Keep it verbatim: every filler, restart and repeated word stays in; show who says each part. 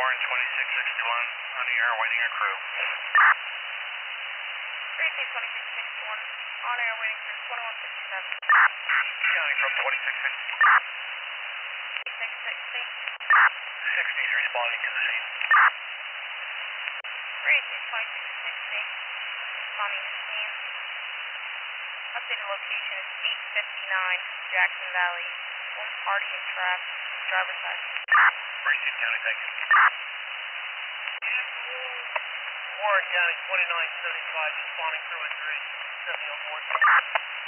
Speaker 1: Warren twenty-six sixty-one, on the air, waiting a crew.
Speaker 2: Precinct twenty-six sixty-one, on air, waiting for twenty-one fifty-seven.
Speaker 1: County from twenty-six sixty.
Speaker 2: twenty-six sixty.
Speaker 1: sixties responding to the scene.
Speaker 2: Precinct twenty-six sixty, responding to scene. Updated location is eight fifty-nine Jackson Valley. One party and trapped. Driver's side.
Speaker 1: Precinct County, thank you.
Speaker 3: Warren County twenty-nine seventy-five, responding through a three, seventy on board.